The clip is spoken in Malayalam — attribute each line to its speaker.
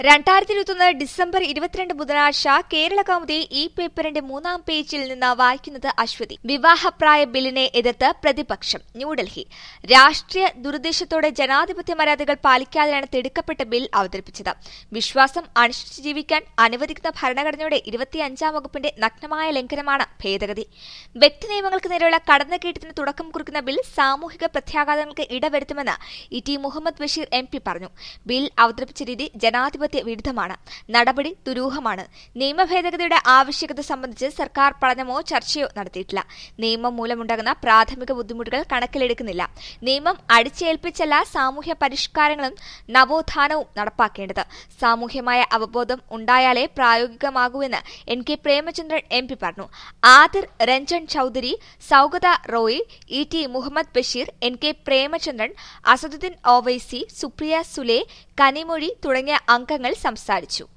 Speaker 1: 2021 ഡിസംബർ 22 ബുധനാഴ്ച കേരള കൗമുദി ഈ പേപ്പറിന്റെ 3-ാം പേജിൽ നിന്ന് വായിക്കുന്നത് അശ്വതി. വിവാഹപ്രായ ബില്ലിനെ എതിർത്ത് പ്രതിപക്ഷം. ന്യൂഡൽഹി. രാഷ്ട്രീയ ദുരുദ്ദേശത്തോടെ ജനാധിപത്യ മര്യാദകൾ പാലിക്കാതെയാണ് തിടുക്കപ്പെട്ട ബിൽ അവതരിപ്പിച്ചത്. വിശ്വാസം അനുഷ്ഠിച്ച് ജീവിക്കാൻ അനുവദിക്കുന്ന ഭരണഘടനയുടെ 25-ാം വകുപ്പിന്റെ നഗ്നമായ ലംഘനമാണ് ഭേദഗതി. വ്യക്തി നിയമങ്ങൾക്ക് നേരെയുള്ള കടന്നുകയറ്റത്തിന് തുടക്കം കുറിക്കുന്ന ബിൽ സാമൂഹിക പ്രത്യാഘാതങ്ങൾക്ക് ഇടവരുത്തുമെന്ന് ഇ.ടി. മുഹമ്മദ് ബഷീർ MP പറഞ്ഞു. ബിൽ അവതരിപ്പിച്ച രീതി ജനാധിപത്യ വിരുദ്ധമാണ്, നടപടി ദുരൂഹമാണ്. നിയമഭേദഗതിയുടെ ആവശ്യകത സംബന്ധിച്ച് സർക്കാർ പഠനമോ ചർച്ചയോ നടത്തിയിട്ടില്ല. നിയമം മൂലമുണ്ടാകുന്ന പ്രാഥമിക ബുദ്ധിമുട്ടുകൾ കണക്കിലെടുക്കുന്നില്ല. നിയമം അടിച്ചേൽപ്പിച്ചല്ല സാമൂഹ്യ പരിഷ്കാരങ്ങളും നവോത്ഥാനവും നടപ്പാക്കേണ്ടത്. സാമൂഹ്യമായ അവബോധം ഉണ്ടായാലേ പ്രായോഗികമാകൂവെന്ന് N.K. പ്രേമചന്ദ്രൻ MP പറഞ്ഞു. ആദിർ രഞ്ജൻ ചൌധരി, സൌഗത റോയ്, ഇ.ടി. മുഹമ്മദ് ബഷീർ, N.K. പ്രേമചന്ദ്രൻ, അസദുദ്ദീൻ ഒവൈസി, സുപ്രിയ സുലെ, കനിമൊഴി തുടങ്ങിയ അംഗങ്ങൾ സംസാരിച്ചു.